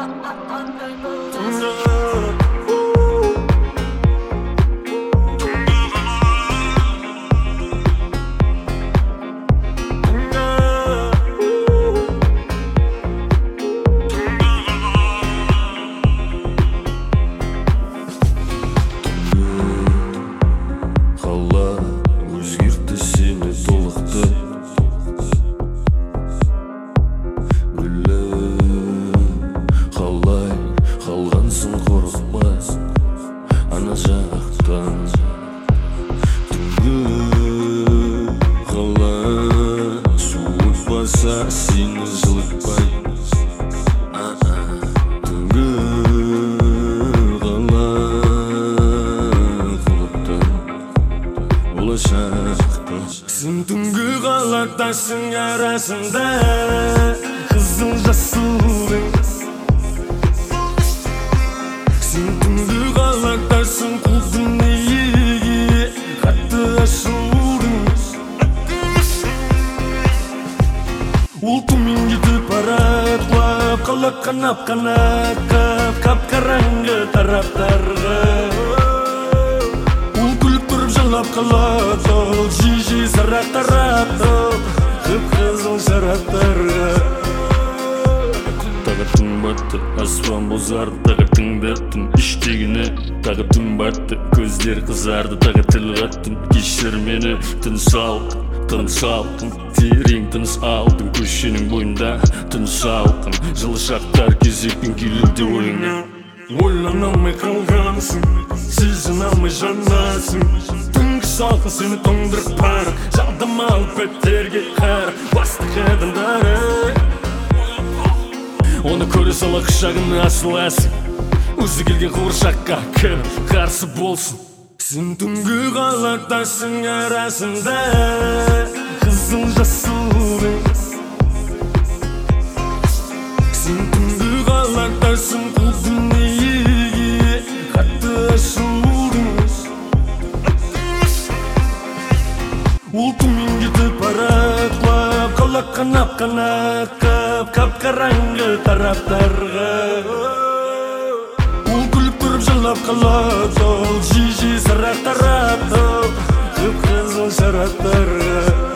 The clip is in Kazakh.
Ана жақтан түнгі қалай суытпаса сені жылытпай, түнгі қалай құлыптан болашақтан. Сен түнгі қалақтасың арасында қызыл жасылдың. Сен түнгі қалақтасың қу дүниеге қатты ашудың. Ол төмен кетіп барады құлап қала қанап қап-қараңғы тараптарға. Ол күліп тұрып жылап қалады, жиі сарақ тарапты қып-қызыл шараптарға. Тағы түн батты, аспан бозарды, тағы тыңдаттым іштегіні. Тағы түн батты, көздер қызарды, тағы тіл қаттым. Кешір мені, тыныш алқын, терең тыныш алдым. Көшенің бойында тыныш алқын, жылы шақтар кезекпен келуде ойыңа. Ойлана алмай қалғансың, сезіне алмай жанасың. Түнгі салқын сені тоңдырып бара, жалдамалы беттерге қара бастық адамдары. Оны көре сала құшағына асыласың, өзі келген қуыршаққа кім қарсы болсын. Сен түнгі қалақтасың арасында қызыл жасылдың. Сен түнгі қалақтасың қу дүниеге қатты ашудың. Ол төмен кетіп барады құлап қала қанап қап-қараңғы тараптарға. Ол күліп тұрып жылап қалады, жиі сарақ тарапты қып-қызыл шараптарға.